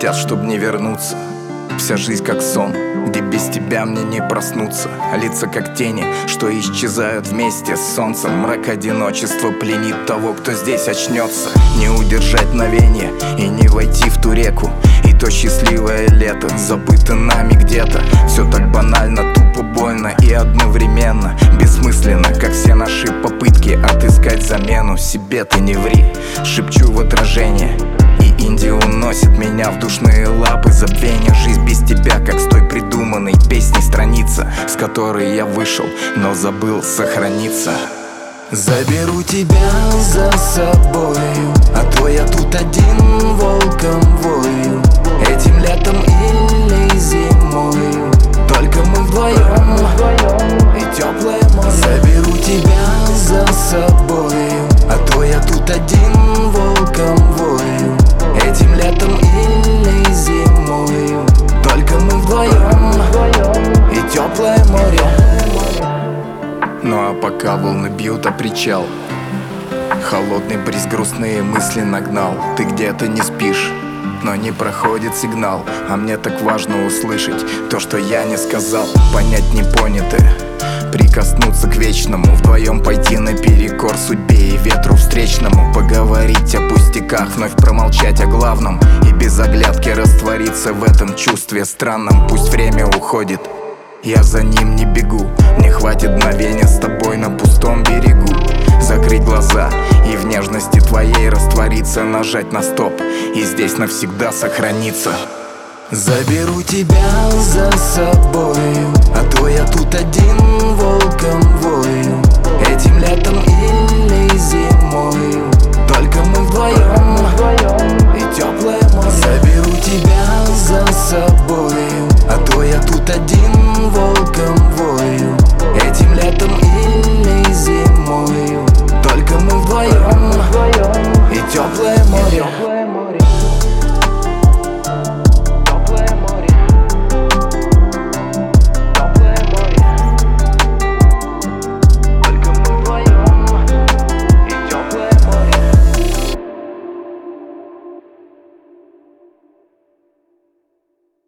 хотят, чтоб не вернуться. Вся жизнь как сон, где без тебя мне не проснуться. Лица как тени, что исчезают вместе с солнцем. Мрак одиночества пленит того, кто здесь очнется. Не удержать мгновение и не войти в ту реку. И то счастливое лето забыто нами где-то. Все так банально, тупо, больно и одновременно бессмысленно, как все наши попытки отыскать замену. Себе ты не ври, шепчу в отражение. Инди уносит меня в душные лапы забвения. Жизнь без тебя, как с той придуманной песней страница, с которой я вышел, но забыл сохраниться. Заберу тебя за собою, а то я тут один волком вою. Этим летом или зимою, только мы вдвоем и теплое море. Заберу тебя за собою, а то я тут один волком вою. Этим летом или зимою, только мы вдвоем и теплое море. Ну а пока волны бьют о причал, холодный бриз грустные мысли нагнал. Ты где-то не спишь, но не проходит сигнал. А мне так важно услышать то, что я не сказал. Понять непонятое, прикоснуться к вечному. Вдвоем пойти наперекор судьбе и ветру встречному. Поговорить о пустяках, вновь промолчать о главном. И без оглядки раствориться в этом чувстве странном. Пусть время уходит, я за ним не бегу. Мне хватит мгновения с тобой на пустом берегу. Закрыть глаза и в нежности твоей раствориться. Нажать на стоп и здесь навсегда сохраниться. Заберу тебя за собой,